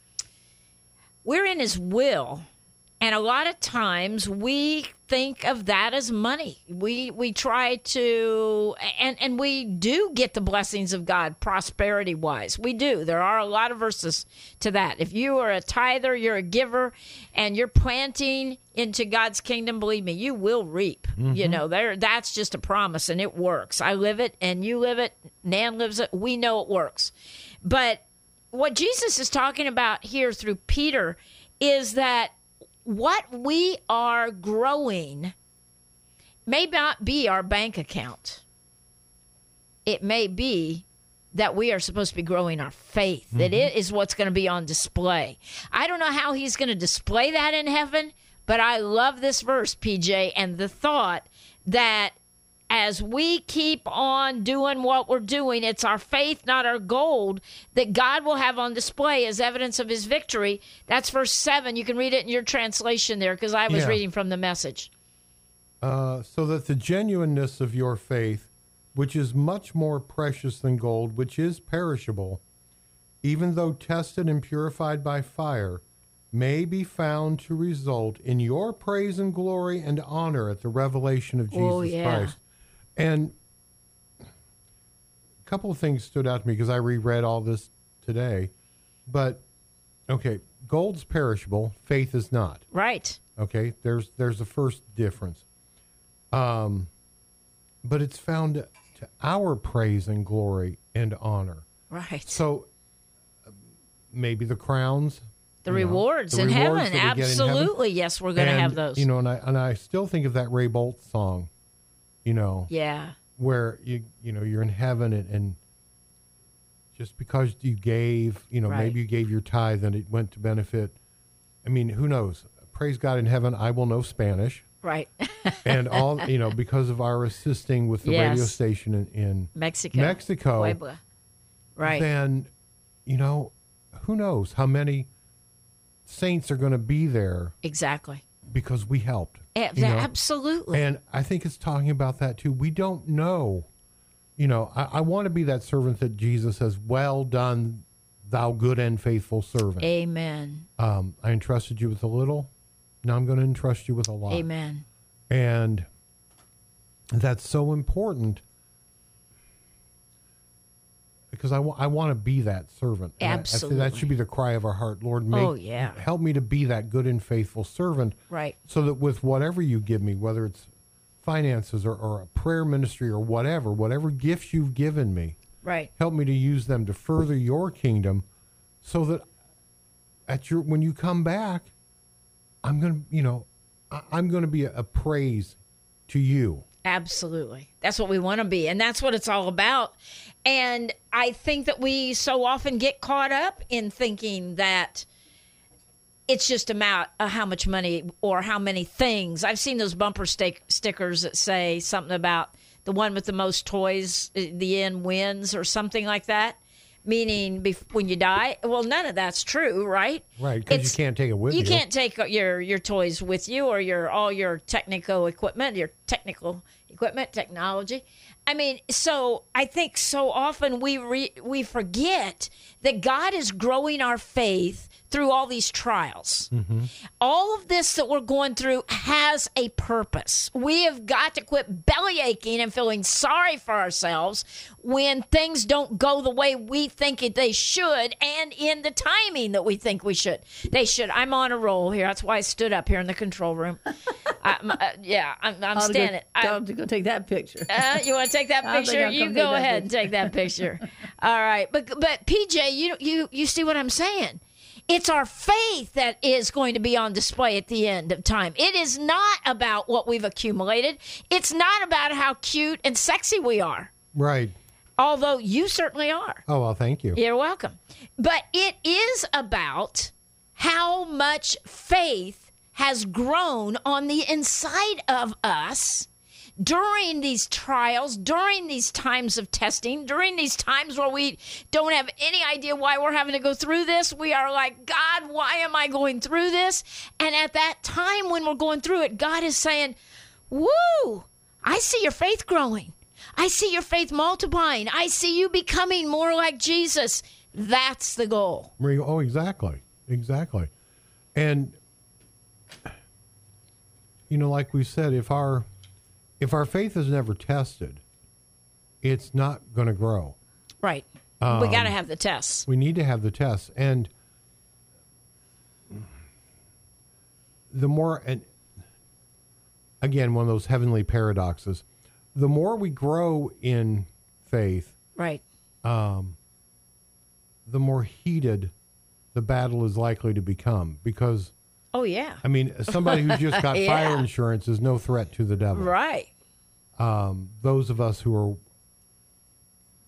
We're in his will. And a lot of times we think of that as money. We try to, and we do get the blessings of God prosperity-wise. We do. There are a lot of verses to that. If you are a tither, you're a giver, and you're planting into God's kingdom, believe me, you will reap. Mm-hmm. That's just a promise, and it works. I live it, and you live it. Nan lives it. We know it works. But what Jesus is talking about here through Peter is that what we are growing may not be our bank account. it may be that we are supposed to be growing our faith, that it is what's going to be on display. I don't know how he's going to display that in heaven, but I love this verse, PJ, and the thought that as we keep on doing what we're doing, it's our faith, not our gold, that God will have on display as evidence of his victory. That's verse 7. You can read it in your translation there, because I was reading from the Message. So that the genuineness of your faith, which is much more precious than gold, which is perishable, even though tested and purified by fire, may be found to result in your praise and glory and honor at the revelation of Jesus Christ. And a couple of things stood out to me because I reread all this today. But, okay, gold's perishable, faith is not. Right. Okay, there's the first difference. But it's found to our praise and glory and honor. Right. So maybe the crowns, the rewards in heaven. Absolutely. Yes, we're going to have those. You know, and I still think of that Ray Boltz song, you know. Yeah. Where you're in heaven and just because you gave, maybe you gave your tithe and it went to benefit. I mean, who knows? Praise God, in heaven I will know Spanish. Right. And all, because of our assisting with the radio station in Mexico. Puebla. Right. Then, who knows how many saints are going to be there. Exactly. Because we helped. Absolutely. And I think it's talking about that too. We don't know. I want to be that servant that Jesus says, well done, thou good and faithful servant. Amen. I entrusted you with a little. Now I'm going to entrust you with a lot. Amen. And that's so important because I want to be that servant. And Absolutely. that should be the cry of our heart. Lord, help me to be that good and faithful servant. Right. So that with whatever you give me, whether it's finances or a prayer ministry or whatever gifts you've given me, right, help me to use them to further your kingdom so that when you come back, I'm going to be a praise to you. Absolutely. That's what we want to be. And that's what it's all about. And I think that we so often get caught up in thinking that it's just about how much money or how many things. I've seen those bumper stickers that say something about the one with the most toys, the end wins or something like that. Meaning when you die, well, none of that's true, right? Right, because you can't take it with you. You can't take your toys with you or all your technical equipment, technology. I mean, so I think so often we forget that God is growing our faith through all these trials. Mm-hmm. All of this that we're going through has a purpose. We have got to quit belly aching and feeling sorry for ourselves when things don't go the way we think they should and in the timing that we think they should. I'm on a roll here. That's why I stood up here in the control room. I'm standing. I'm going to take that picture. You want to take that picture? You go ahead and take that picture. All right. But PJ, you see what I'm saying? It's our faith that is going to be on display at the end of time. It is not about what we've accumulated. It's not about how cute and sexy we are. Right. Although you certainly are. Oh, well, thank you. You're welcome. But it is about how much faith has grown on the inside of us during these trials, during these times of testing, during these times where we don't have any idea why we're having to go through this. We are like, God, why am I going through this? And at that time when we're going through it, God is saying, woo, I see your faith growing. I see your faith multiplying. I see you becoming more like Jesus. That's the goal. Oh, exactly. Exactly. And, like we said, if our faith is never tested, it's not going to grow. Right. We got to have the tests. We need to have the tests. And the more, and again, one of those heavenly paradoxes, the more we grow in faith, right, the more heated the battle is likely to become. Because, oh, yeah. I mean, somebody who just got fire insurance is no threat to the devil. Right. Those of us who are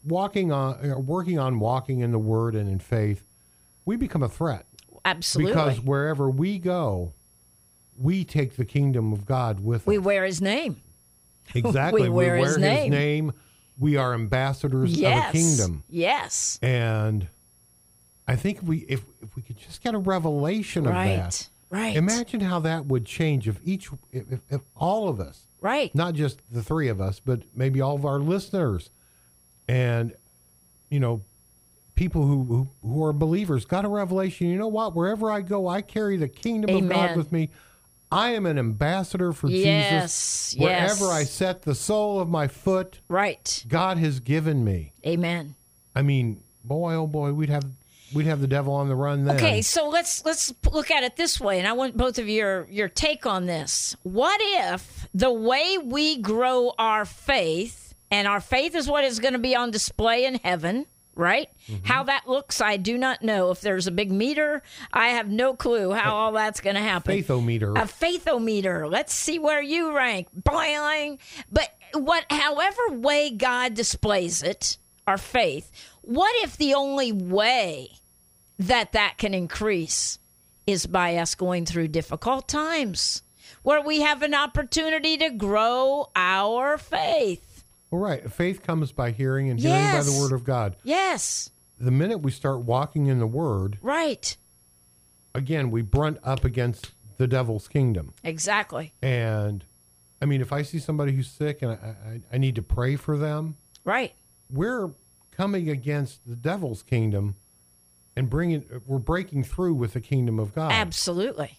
working on walking in the Word and in faith, we become a threat. Absolutely. Because wherever we go, we take the kingdom of God with us. We wear his name. Exactly. We wear his name. We are ambassadors of a kingdom. Yes. And I think if we could just get a revelation of that. Right. Imagine how that would change if all of us, right, not just the three of us, but maybe all of our listeners and, people who are believers got a revelation. You know what? Wherever I go, I carry the kingdom of God with me. I am an ambassador for Jesus. Wherever I set the sole of my foot, right, God has given me. Amen. I mean, boy, oh boy, we'd have the devil on the run then. Okay, so let's look at it this way, and I want both of your take on this. What if the way we grow our faith, and our faith is what is going to be on display in heaven, right? Mm-hmm. How that looks, I do not know. If there's a big meter, I have no clue how all that's going to happen. Faithometer. A faithometer. Let's see where you rank. Boing. But however way God displays it, our faith, what if the only way that can increase is by us going through difficult times where we have an opportunity to grow our faith? Well, right. Faith comes by hearing, and hearing by the Word of God. Yes. The minute we start walking in the Word, right, again, we brunt up against the devil's kingdom. Exactly. And, I mean, if I see somebody who's sick and I need to pray for them, right, we're coming against the devil's kingdom and we're breaking through with the kingdom of God. Absolutely.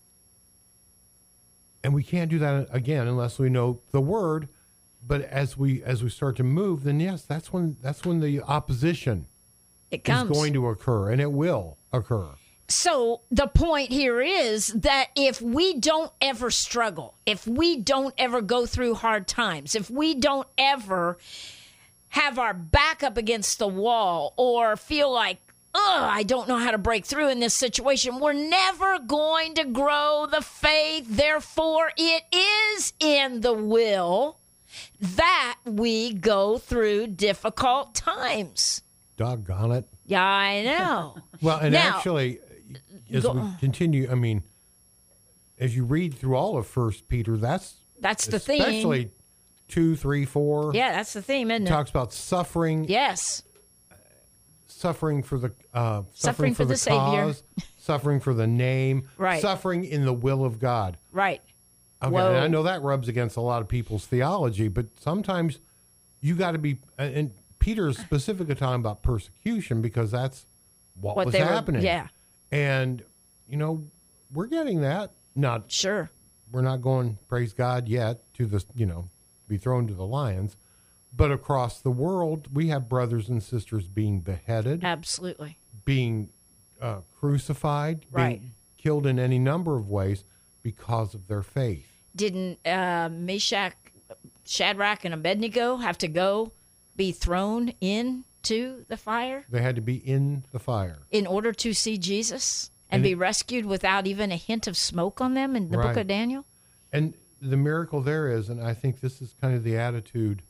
And we can't do that again unless we know the Word. But as we start to move, then yes, that's when the opposition is going to occur, and it will occur. So the point here is that if we don't ever struggle, if we don't ever go through hard times, if we don't ever have our back up against the wall or feel like, I don't know how to break through in this situation, we're never going to grow the faith. Therefore, it is in the will that we go through difficult times. Doggone it. Yeah, I know. Well, and actually, as we continue, I mean, as you read through all of 1 Peter, that's the theme. Especially 2, 3, 4. Yeah, that's the theme, isn't it? Talks about suffering. Yes. Suffering for the suffering for the Savior. Suffering for the name. Right. Suffering in the will of God. Right. Okay, and I know that rubs against a lot of people's theology, but sometimes you got to be, and Peter's specifically talking about persecution because that's what was happening. Yeah. And, we're getting that. Sure. We're not going, praise God, yet to the, be thrown to the lions. But across the world, we have brothers and sisters being beheaded. Absolutely. Being crucified. Right. Being killed in any number of ways because of their faith. Didn't Meshach, Shadrach, and Abednego have to be thrown into the fire? They had to be in the fire. In order to see Jesus and be rescued without even a hint of smoke on them in the book of Daniel? And the miracle there is, and I think this is kind of the attitude,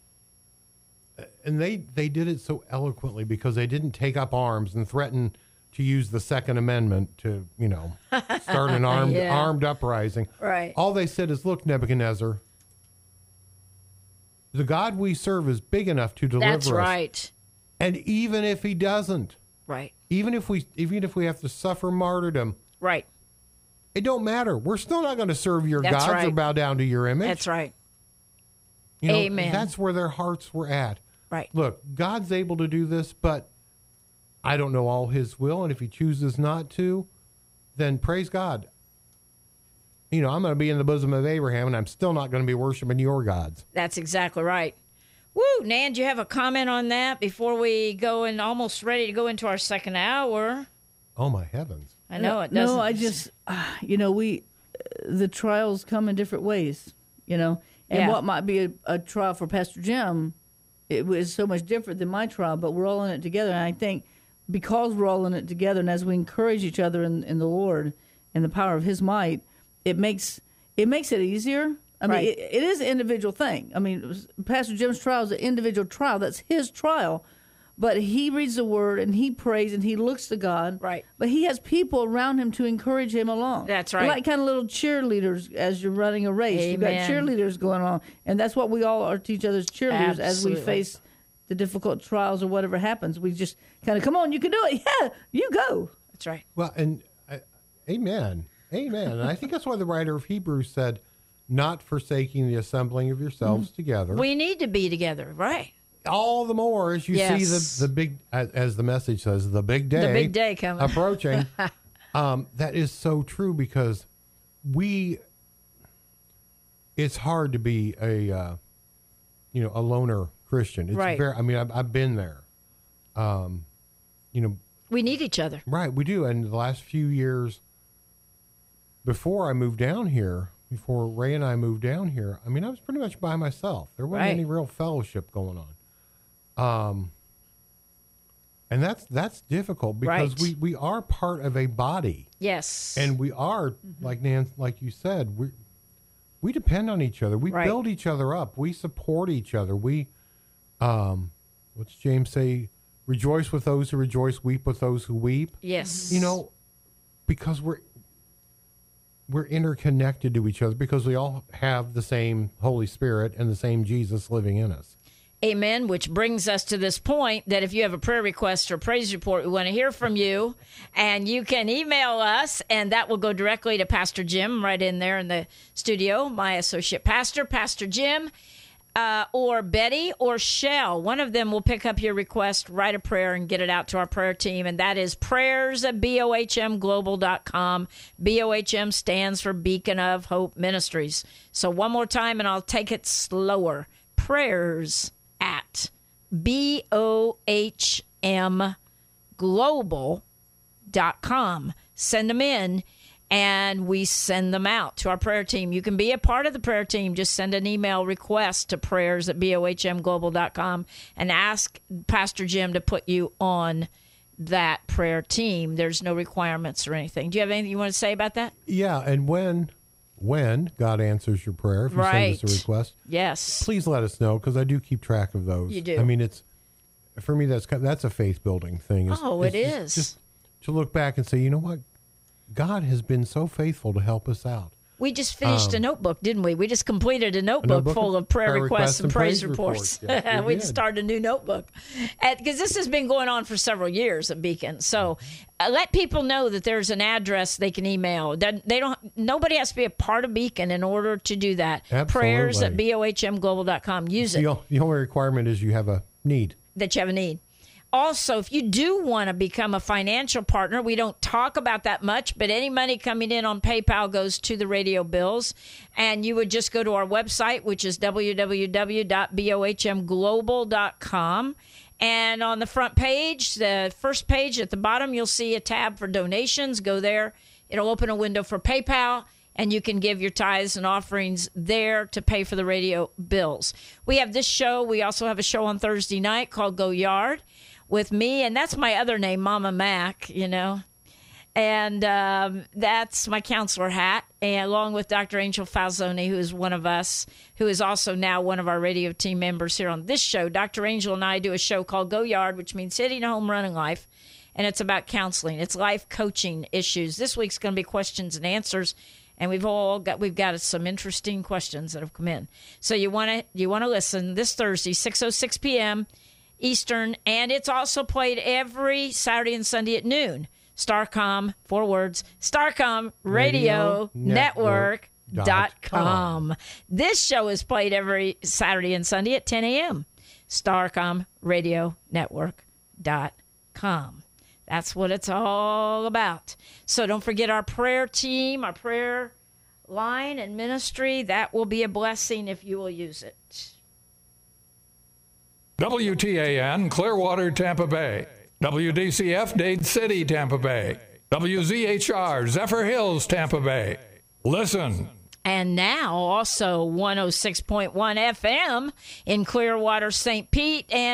and they did it so eloquently because they didn't take up arms and threaten to use the Second Amendment to, start an armed uprising. Right. All they said is, look, Nebuchadnezzar, the God we serve is big enough to deliver us. That's right. And even if he doesn't, right. Even if we have to suffer martyrdom, right. It don't matter. We're still not going to serve your That's gods right. or bow down to your image. That's right. Amen. That's where their hearts were at. Right. Look, God's able to do this, but I don't know all his will, and if he chooses not to, then praise God. I'm going to be in the bosom of Abraham, and I'm still not going to be worshiping your gods. That's exactly right. Woo, Nan, do you have a comment on that before we go and almost ready to go into our second hour? Oh, my heavens. I know it doesn't. No, I just, the trials come in different ways, and what might be a trial for Pastor Jim, it was so much different than my trial, but we're all in it together. And I think because we're all in it together, and as we encourage each other in the Lord and the power of his might, it makes it easier. I mean, Right. it is an individual thing. I mean, Pastor Jim's trial is an individual trial. That's his trial. But he reads the word and he prays and he looks to God. Right. But he has people around him to encourage him along. That's They're right. like kind of little cheerleaders as you're running a race. You've got Amen. cheerleaders going on. And that's what we all are to each other's cheerleaders as we Absolutely. face the difficult trials or whatever happens. We just kind of, come on, you can do it. Yeah, you go. That's right. Well, and amen. Amen. And I think that's why the writer of Hebrews said, not forsaking the assembling of yourselves together. We need to be together, right? All the more as you Yes. see the big, as the message says, the big day. The big day coming. approaching. That is so true because it's hard to be a loner Christian. It's Right. I mean, I've been there. We need each other. Right, we do. And the last few years before I moved down here, before Ray and I moved down here, I mean, I was pretty much by myself. There wasn't Right. any real fellowship going on. And that's difficult because Right. we are part of a body. Yes. And we are, like you said, we depend on each other. We Right. build each other up. We support each other. We, what's James say? Rejoice with those who rejoice, weep with those who weep. Yes. Because we're interconnected to each other because we all have the same Holy Spirit and the same Jesus living in us. Amen, which brings us to this point that if you have a prayer request or praise report, we want to hear from you, and you can email us, and that will go directly to Pastor Jim right in there in the studio, my associate pastor, Pastor Jim, or Betty or Shell. One of them will pick up your request, write a prayer, and get it out to our prayer team, and that is prayers@bohmglobal.com. BOHM stands for Beacon of Hope Ministries. So one more time, and I'll take it slower. prayers@bohmglobal.com. Send them in, and we send them out to our prayer team. You can be a part of the prayer team. Just send an email request to prayers@bohmglobal.com and ask Pastor Jim to put you on that prayer team. There's no requirements or anything. Do you have anything you want to say about that? Yeah, and when God answers your prayer, if you Right. send us a request, Yes. please let us know because I do keep track of those. You do. I mean, it's for me that's a faith building thing. It is. Just to look back and say, you know what, God has been so faithful to help us out. We just finished a notebook, didn't we? We just completed a notebook full of prayer requests and praise reports. Yes, we did. started a new notebook because this has been going on for several years at Beacon. So let people know that there's an address they can email. Nobody has to be a part of Beacon in order to do that. Absolutely. Prayers@bohmglobal.com. Use it. The only requirement is you have a need. That you have a need. Also, if you do want to become a financial partner, we don't talk about that much, but any money coming in on PayPal goes to the radio bills. And you would just go to our website, which is www.bohmglobal.com. And on the front page, the first page at the bottom, you'll see a tab for donations. Go there. It'll open a window for PayPal, and you can give your tithes and offerings there to pay for the radio bills. We have this show. We also have a show on Thursday night called Go Yard with me, and that's my other name, Mama Mac, And that's my counselor hat, and along with Dr. Angel Falzoni, who is one of us, who is also now one of our radio team members here on this show. Dr. Angel and I do a show called Go Yard, which means hitting a home run in life, and it's about counseling. It's life coaching issues. This week's going to be questions and answers, and we've got some interesting questions that have come in. So you want to listen this Thursday, 6:06 p.m. Eastern, and it's also played every Saturday and Sunday at noon. Starcom, 4 words, Starcom Radio Network.com. This show is played every Saturday and Sunday at 10 a.m. Starcom Radio Network.com. That's what it's all about. So don't forget our prayer team, our prayer line and ministry. That will be a blessing if you will use it. WTAN Clearwater, Tampa Bay. WDCF Dade City, Tampa Bay. WZHR Zephyr Hills, Tampa Bay. Listen. And now also 106.1 FM in Clearwater, St. Pete, and